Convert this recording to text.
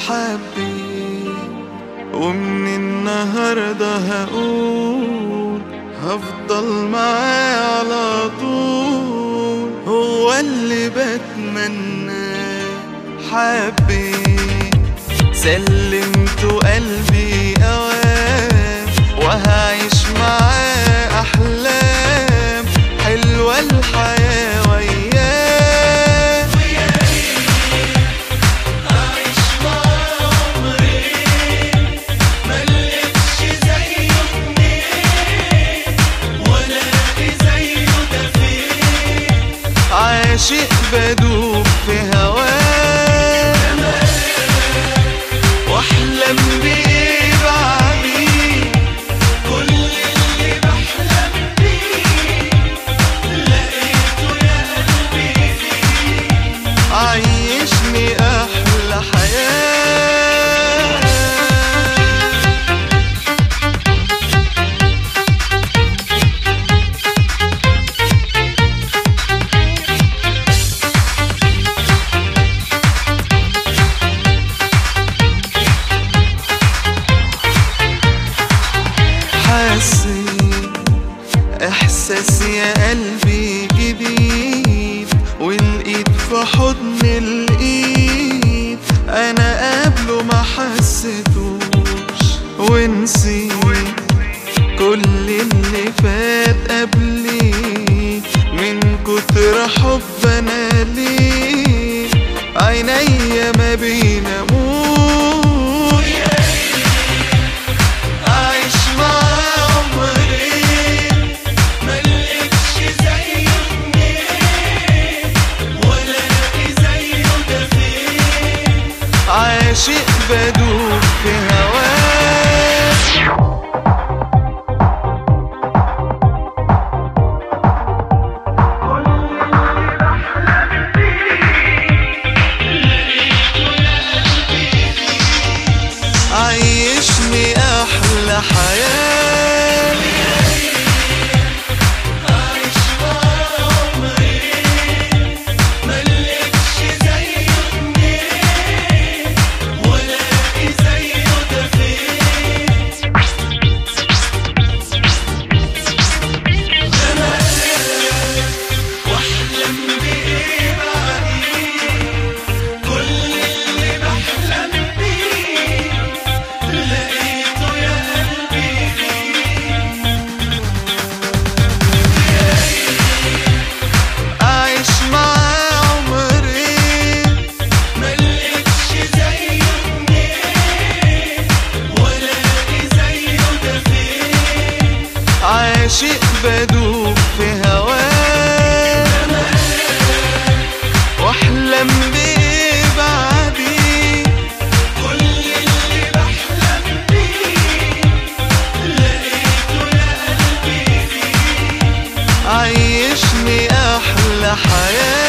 حبيت ومن النهاردة هقول هفضل معاه على طول، هو اللي بتمناه. حبيت سلمت قلبي أوام وهعيش معاه أحلام حلوة الحياة وياه. أعيش معاه عمرين ملقتش زيه اتنين ولا ألاقي زيه ده فين. عاشق بدوب في هواه واحلم بيه بعديه، كل اللي بحلم بيه لقيته يا قلبي فيه. عيشني أحلى حياة. حسيت إحساس يا قلبي جديد، والإيد في حضن الإيد أنا قبله ما حسيتوش، ونسيت كل اللي فات قبلي من كتر حب أنا ليه عينيا ما بيناموش. أعيش معاه عمرين ملقتش زيه اتنين ولا ألاقي زيه ده فين. عاشق بدوب في هواه. كل اللي بحلم بيه لقيته يا قلبي فيه. عيشني أحلى حياة. أعيش معاه عمرين ملقتش زيه اتنين ولا ألاقي زيه ده فين. واحلم بيه بعديه، كل اللي بحلم بيه لقيته يا قلبي فيه. أعيش معاه عمرين ملقتش زيه اتنين ولا ألاقي زيه ده فين. عاشق بدوب في هواه واحلم بيه بعديه. كل اللي بحلم بيه لقيته يا قلبي فيه. عيشني أحلى حياة.